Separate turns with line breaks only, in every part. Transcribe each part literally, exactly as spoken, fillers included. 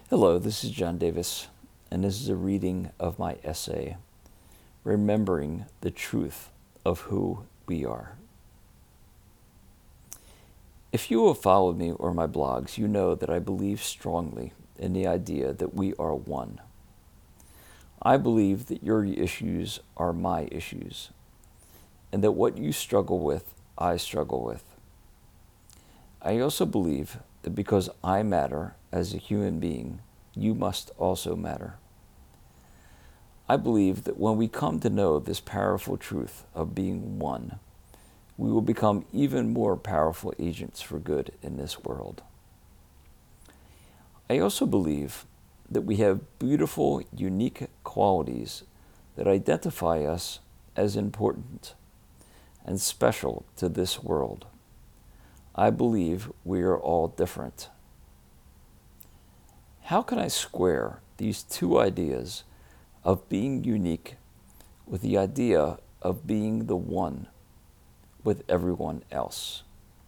Hello, this is John Davis, and this is a reading of my essay, Remembering the Truth of Who We Are. If you have followed me or my blogs, you know that I believe strongly in the idea that we are one. I believe that your issues are my issues, and that what you struggle with, I struggle with. I also believe that because I matter as a human being, you must also matter. I believe that when we come to know this powerful truth of being one, we will become even more powerful agents for good in this world. I also believe that we have beautiful, unique qualities that identify us as important and special to this world. I believe we are all different. How can I square these two ideas of being unique with the idea of being the one with everyone else?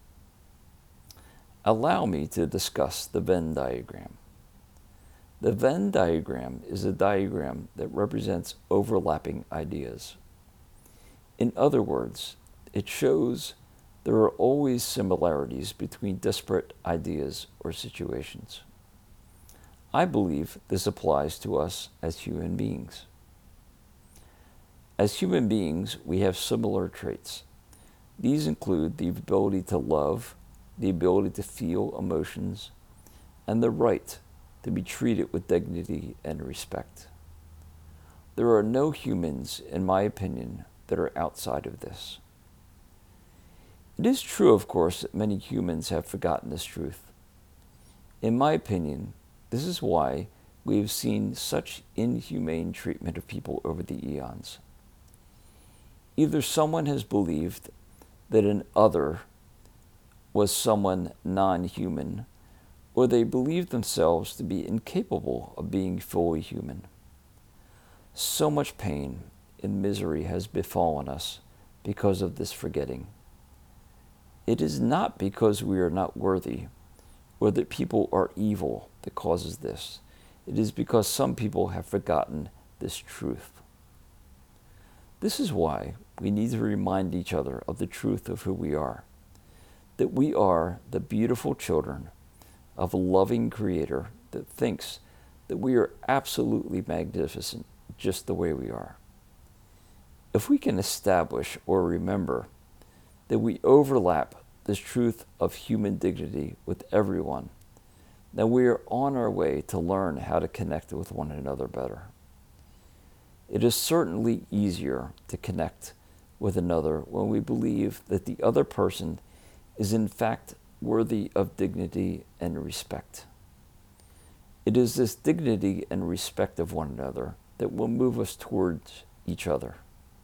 Allow me to discuss the Venn diagram. The Venn diagram is a diagram that represents overlapping ideas. In other words, it shows there are always similarities between disparate ideas or situations. I believe this applies to us as human beings. As human beings, we have similar traits. These include the ability to love, the ability to feel emotions, and the right to be treated with dignity and respect. There are no humans, in my opinion, that are outside of this. It is true, of course, that many humans have forgotten this truth. In my opinion, this is why we have seen such inhumane treatment of people over the eons. Either someone has believed that an other was someone non-human, or they believed themselves to be incapable of being fully human. So much pain and misery has befallen us because of this forgetting. It is not because we are not worthy or that people are evil that causes this. It is because some people have forgotten this truth. This is why we need to remind each other of the truth of who we are, that we are the beautiful children of a loving Creator that thinks that we are absolutely magnificent just the way we are. If we can establish or remember that we overlap this truth of human dignity with everyone, then we are on our way to learn how to connect with one another better. It is certainly easier to connect with another when we believe that the other person is in fact worthy of dignity and respect. It is this dignity and respect of one another that will move us towards each other.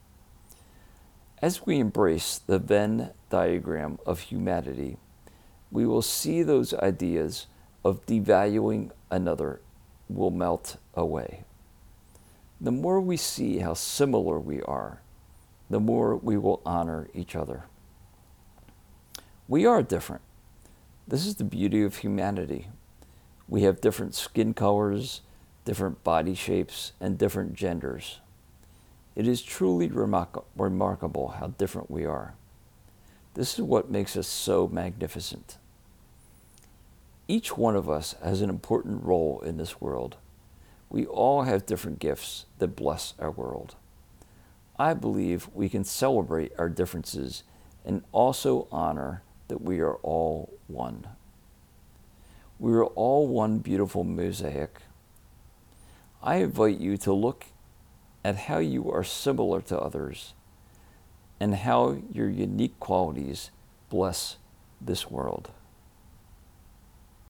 As we embrace the Venn diagram of humanity, we will see those ideas of devaluing another will melt away. The more we see how similar we are, the more we will honor each other. We are different. This is the beauty of humanity. We have different skin colors, different body shapes, and different genders. It is truly remark- remarkable how different we are. This is what makes us so magnificent. Each one of us has an important role in this world. We all have different gifts that bless our world. I believe we can celebrate our differences and also honor that we are all one. We are all one beautiful mosaic. I invite you to look at how you are similar to others and how your unique qualities bless this world.